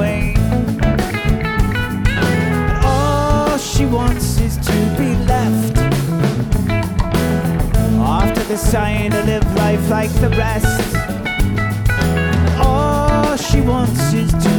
away. And all she wants is to be left. After the sign to live life like the rest. And all she wants is to